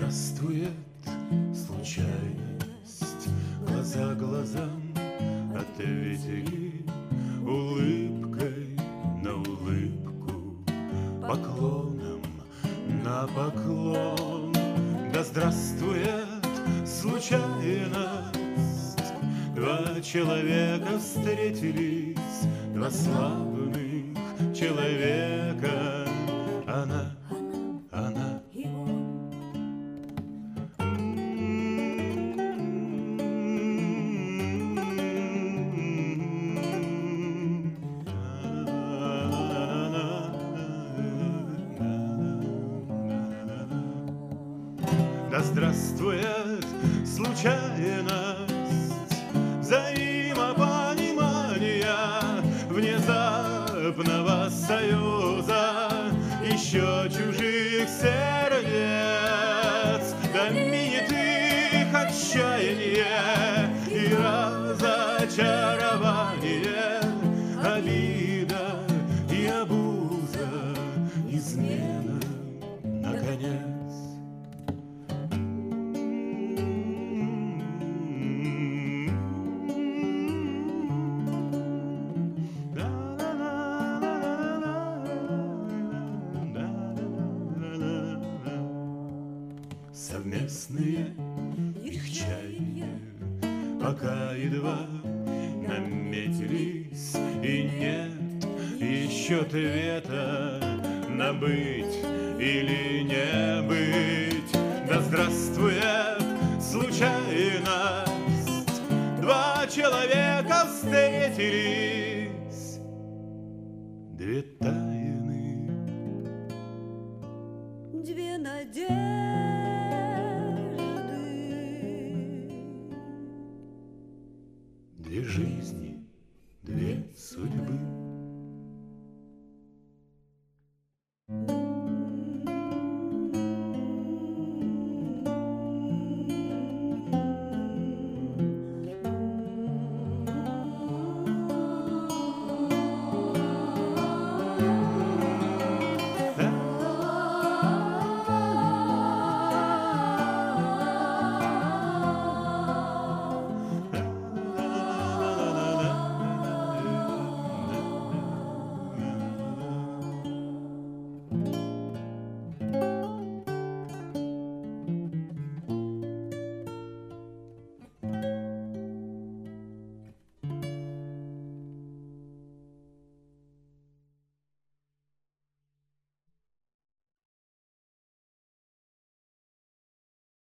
здравствует случайность, глаза глазам ответили улыбкой на улыбку, поклоном на поклон. Да здравствует случайность, два человека встретились, два славных человека, она и он. Да здравствует случайность взаимопонимания, внезапного союза еще чужих сердец, да минет их отчаяние и разочарование, обида и обуза, измена, наконец. Совместные их чаяния пока едва наметились, и нет еще ответа на быть или не быть. Да здравствует случайность, два человека встретились, две тайны, Две надежды.